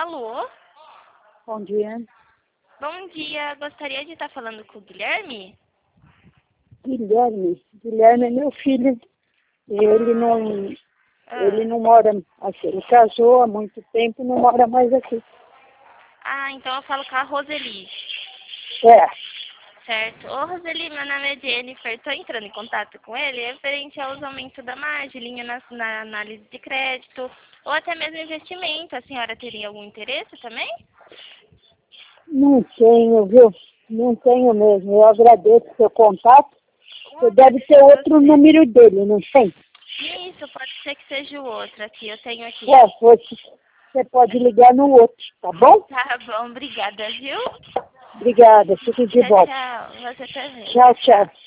Alô? Bom dia. Bom dia, gostaria de estar falando com o Guilherme? Guilherme é meu filho. Ele não mora aqui. Ele casou há muito tempo e não mora mais aqui. Ah, então eu falo com a Roseli. É. Certo. Ô, Roseli, meu nome é Jennifer. Estou entrando em contato com ele referente ao aumento da margem, linha na análise de crédito ou até mesmo investimento. A senhora teria algum interesse também? Não tenho, viu? Não tenho mesmo. Eu agradeço o seu contato. Você deve ter outro número dele, não tem? Isso, pode ser que seja o outro aqui. Eu tenho aqui. Você pode ligar no outro, tá bom? Tá bom, obrigada, viu? Obrigada. Fique de Tchau, volta. tchau. Você também. Tchau, tchau.